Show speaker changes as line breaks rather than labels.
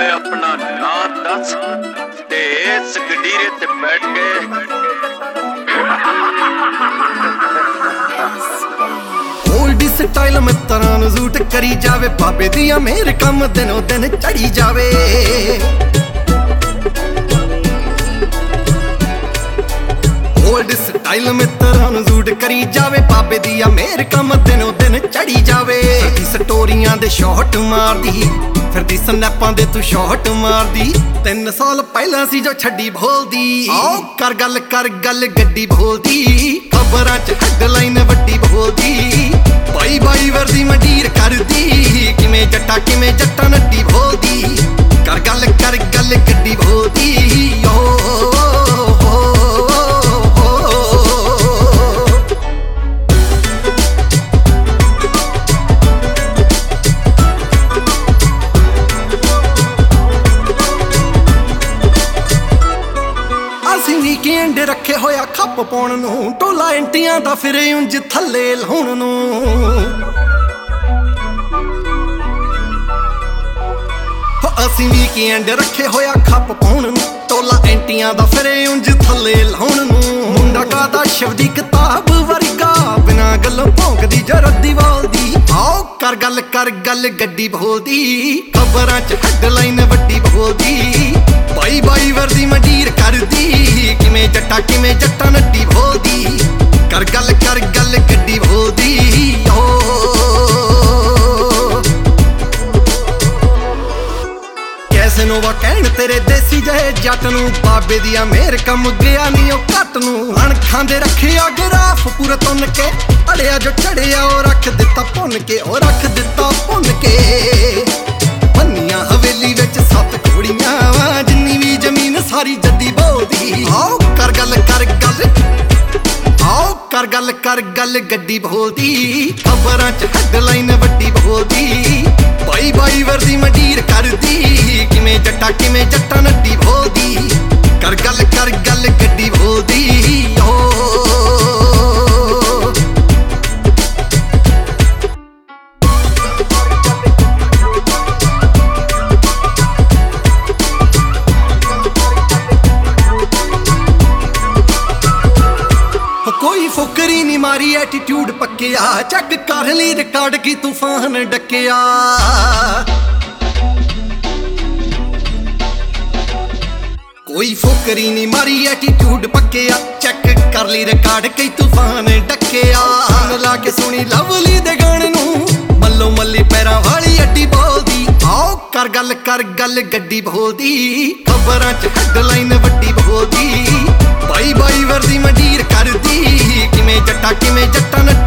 ओए अपना नाम दस ते इस गडीरे ते बैठ के
ओल्ड स्टाइल में तरह सूट करी जावे बाबे दिया मेरे कम दिनों दिन चढ़ी जावे। ओल्ड स्टाइल में तरह सूट करी जावे बाबे दिया मेरे कम दिनों दिन चढ़ी जावे। स्टोरियां दे शॉट मारदी फिरदी स्नैपां दे तू शॉट मारदी 3 साल पहला सी जो छड्डी बोलदी आओ कर गल गड्डी बोलदी खबरां च हेडलाइन वड्डी बोलदी बाई बाई वर्दी मंडीर करदी किवें जट्टा नड्डी बोलदी कर गल गड्डी बोलदी वीकेंड रखे होया खप पाउण नूं टोला एंटियां दा फिरे उंज थल्ले लाउण नूं। असीं वीकेंड रखे होया खप पाउण नूं टोला एंटियां दा फिरे उंज थल्ले लाउण नूं। मुंडा कादा शिव दी किताब वर्गा बिना गल्लों भौंकदी जरदी बोलदी आओ कर गल गड्डी बोलदी खबरां च हेडलाइन वड्डी बोलदी बाई बाई वर्दी मंडीर करदी किवें जट्टा नड्डी बोलदी कर गल गड्डी बोलदी कैसे नोवा कहण तेरे देसी जहे जट नूं बाबे दिया मेहर कम गया नी ओ घट नूं अणखां दे रखिया ग्राफ पूरे तुन के अड़िया जो चढ़िया ओ रख दिता भुन के बन्नियां हवेली विच 7 कुड़ियां वा जिन्नी भी जमीन सारी जद्दी बोलदी आओ कर गल गड्डी बोलदी खबरां च हेडलाइन वड्डी बोलदी बाई बाई वर्दी मंडीर करदी किवें जट्टा नड्डी बोलदी कर गल गड्डी बोलदी कोई फुकरी नी मारी एटीट्यूड पक्किया चेक कर ली रिकॉर्ड की तूफान डकिया। कोई फुकरी नी मारी एटीट्यूड पक्किया चेक कर ली रिकॉर्ड की तूफान डकिया। ला के सुनी लवली दे गाने नूं मल्लो मल्ली पैरां वाली अड्डी बोलदी आओ कर गल गड्डी बोलदी खबरां च हेडलाइन वड्डी बोलदी बाई बाई वर्दी मंडीर करदी किवें जट्टा